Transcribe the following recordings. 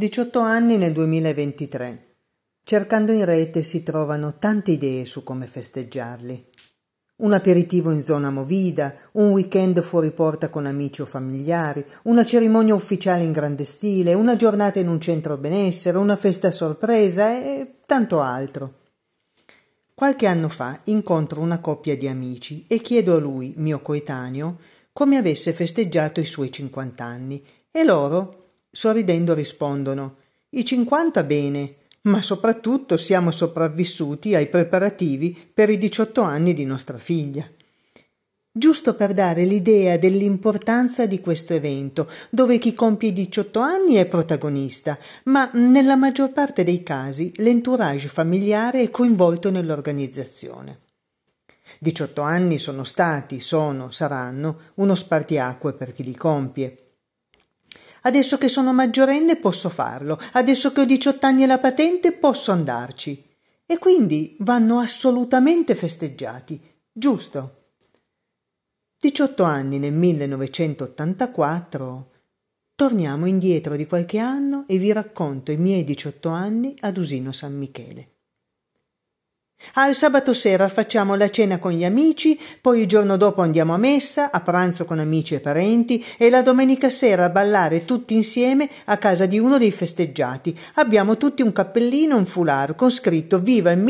18 anni nel 2023. Cercando in rete si trovano tante idee su come festeggiarli. Un aperitivo in zona movida, un weekend fuori porta con amici o familiari, una cerimonia ufficiale in grande stile, una giornata in un centro benessere, una festa a sorpresa e tanto altro. Qualche anno fa incontro una coppia di amici e chiedo a lui, mio coetaneo, come avesse festeggiato i suoi 50 anni e loro, sorridendo, rispondono: i 50 bene, ma soprattutto siamo sopravvissuti ai preparativi per i 18 anni di nostra figlia. Giusto per dare l'idea dell'importanza di questo evento, dove chi compie i 18 anni è protagonista, ma nella maggior parte dei casi l'entourage familiare è coinvolto nell'organizzazione. 18 anni sono stati, saranno uno spartiacque per chi li compie. Adesso che sono maggiorenne posso farlo, adesso che ho 18 anni e la patente posso andarci. E quindi vanno assolutamente festeggiati, giusto? 18 anni nel 1984. Torniamo indietro di qualche anno e vi racconto i miei 18 anni ad Usino San Michele. Il sabato sera facciamo la cena con gli amici, poi il giorno dopo andiamo a messa, a pranzo con amici e parenti e la domenica sera a ballare tutti insieme a casa di uno dei festeggiati. Abbiamo tutti un cappellino, un foulard con scritto Viva il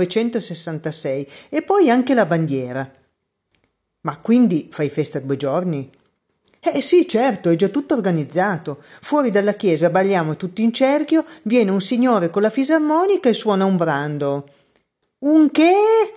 1966 e poi anche la bandiera. Ma quindi fai festa 2 giorni? Sì, certo, è già tutto organizzato. Fuori dalla chiesa balliamo tutti in cerchio, viene un signore con la fisarmonica e suona un brando. Un che?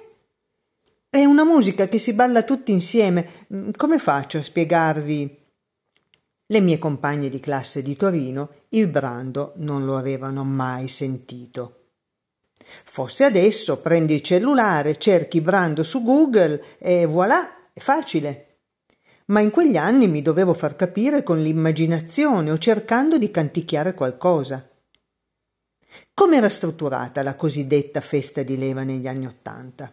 È una musica che si balla tutti insieme. Come faccio a spiegarvi? Le mie compagne di classe di Torino il brando non lo avevano mai sentito. Forse adesso prendi il cellulare, cerchi brando su Google e voilà, è facile. Ma in quegli anni mi dovevo far capire con l'immaginazione o cercando di canticchiare qualcosa. Come era strutturata la cosiddetta festa di leva negli anni '80?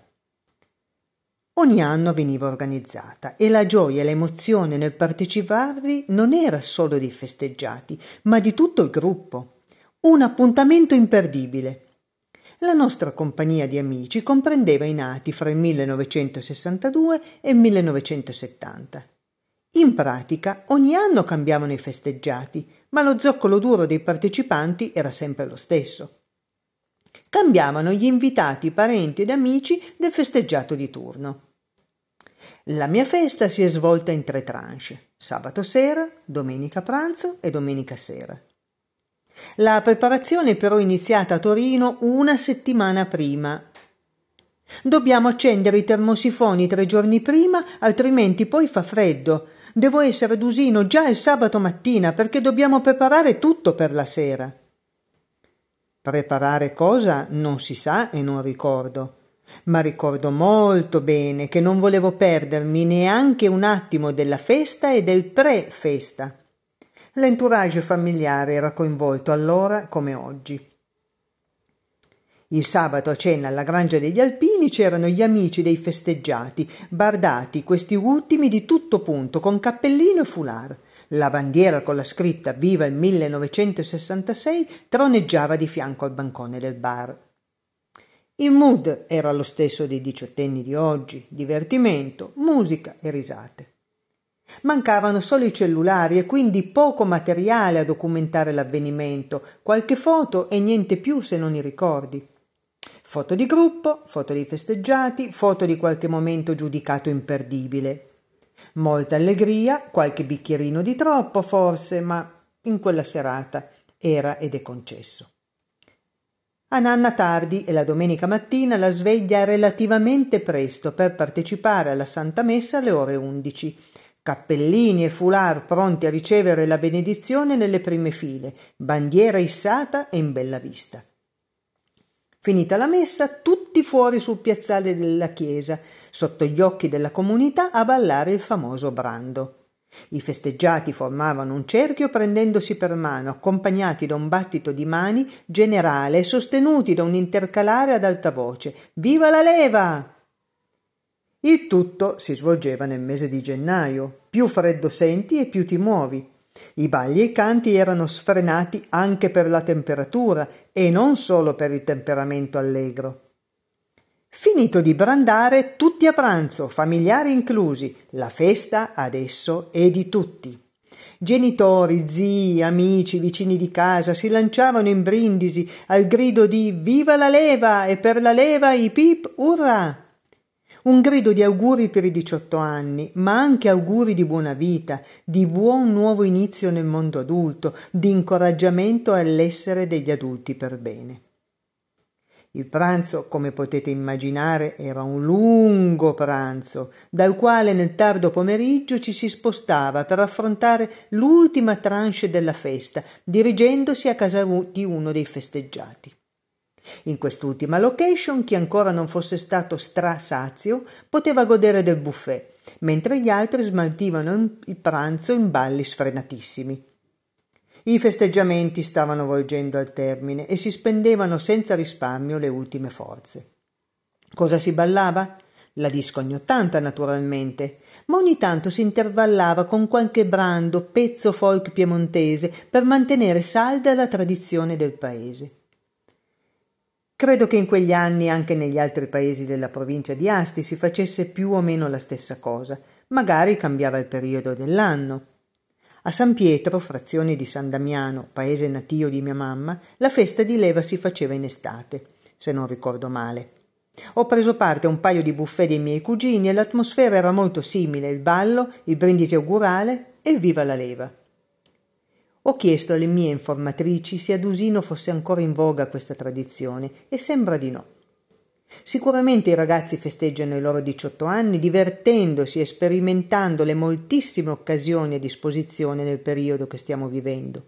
Ogni anno veniva organizzata e la gioia e l'emozione nel parteciparvi non era solo dei festeggiati, ma di tutto il gruppo. Un appuntamento imperdibile. La nostra compagnia di amici comprendeva i nati fra il 1962 e il 1970. In pratica ogni anno cambiavano i festeggiati, ma lo zoccolo duro dei partecipanti era sempre lo stesso. Cambiavano gli invitati, parenti ed amici del festeggiato di turno. La mia festa si è svolta in 3 tranche: sabato sera, domenica pranzo e domenica sera. La preparazione è però iniziata a Torino 1 settimana prima. Dobbiamo accendere i termosifoni 3 giorni prima, altrimenti poi fa freddo. Devo essere ad Usino già il sabato mattina perché dobbiamo preparare tutto per la sera. Preparare cosa non si sa e non ricordo, ma ricordo molto bene che non volevo perdermi neanche un attimo della festa e del pre-festa. L'entourage familiare era coinvolto allora come oggi. Il sabato a cena alla Grangia degli Alpini c'erano gli amici dei festeggiati, bardati questi ultimi di tutto punto, con cappellino e foulard. La bandiera con la scritta Viva il 1966 troneggiava di fianco al bancone del bar. Il mood era lo stesso dei 18enni di oggi: divertimento, musica e risate. Mancavano solo i cellulari e quindi poco materiale a documentare l'avvenimento, qualche foto e niente più se non i ricordi. Foto di gruppo, foto dei festeggiati, foto di qualche momento giudicato imperdibile. Molta allegria, qualche bicchierino di troppo forse, ma in quella serata era ed è concesso. A nanna tardi e la domenica mattina la sveglia relativamente presto per partecipare alla Santa Messa alle ore 11. Cappellini e foulard pronti a ricevere la benedizione nelle prime file, bandiera issata e in bella vista. Finita la messa, tutti fuori sul piazzale della chiesa, sotto gli occhi della comunità, a ballare il famoso brando. I festeggiati formavano un cerchio prendendosi per mano, accompagnati da un battito di mani generale e sostenuti da un intercalare ad alta voce: «Viva la leva!». Il tutto si svolgeva nel mese di gennaio. Più freddo senti e più ti muovi. I balli e i canti erano sfrenati anche per la temperatura e non solo per il temperamento allegro. Finito di brandare, tutti a pranzo, familiari inclusi. La festa adesso è di tutti. Genitori, zii, amici, vicini di casa si lanciavano in brindisi al grido di «Viva la leva!» e per la leva ip ip urrà! Un grido di auguri per i 18 anni, ma anche auguri di buona vita, di buon nuovo inizio nel mondo adulto, di incoraggiamento all'essere degli adulti per bene. Il pranzo, come potete immaginare, era un lungo pranzo, dal quale nel tardo pomeriggio ci si spostava per affrontare l'ultima tranche della festa, dirigendosi a casa di uno dei festeggiati. In quest'ultima location, chi ancora non fosse stato strasazio poteva godere del buffet, mentre gli altri smaltivano il pranzo in balli sfrenatissimi. I festeggiamenti stavano volgendo al termine e si spendevano senza risparmio le ultime forze. Cosa si ballava? La disco anni '80 naturalmente, ma ogni tanto si intervallava con qualche brando, pezzo folk piemontese per mantenere salda la tradizione del paese. Credo che in quegli anni anche negli altri paesi della provincia di Asti si facesse più o meno la stessa cosa, magari cambiava il periodo dell'anno. A San Pietro, frazione di San Damiano, paese natio di mia mamma, la festa di leva si faceva in estate, se non ricordo male. Ho preso parte a un paio di buffet dei miei cugini e l'atmosfera era molto simile, il ballo, il brindisi augurale e il viva la leva. Ho chiesto alle mie informatrici se ad Usino fosse ancora in voga questa tradizione e sembra di no. Sicuramente i ragazzi festeggiano i loro 18 anni divertendosi e sperimentando le moltissime occasioni a disposizione nel periodo che stiamo vivendo.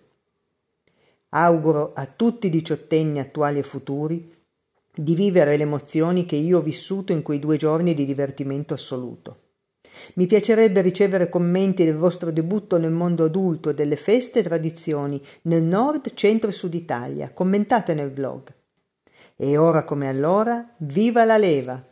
Auguro a tutti i diciottenni attuali e futuri di vivere le emozioni che io ho vissuto in quei 2 giorni di divertimento assoluto. Mi piacerebbe ricevere commenti del vostro debutto nel mondo adulto e delle feste e tradizioni nel nord, centro e sud Italia. Commentate nel blog. E ora come allora, viva la leva!